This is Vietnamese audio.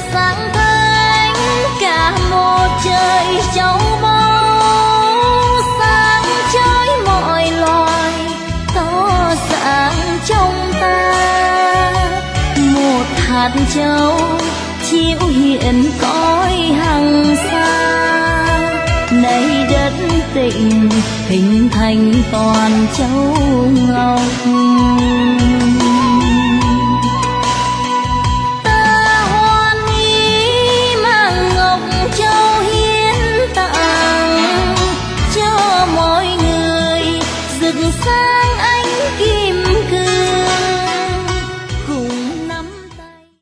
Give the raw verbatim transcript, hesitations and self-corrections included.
sáng thánh cả một trời châu báu, sáng chói mọi loài tỏ sáng trong ta. Một hạt châu chiếu hiện cõi hằng xa, nay đất tịnh hình thành toàn châu ngọc. Ta hoan hỷ mang ngọc châu hiến tặng cho mọi người rực sáng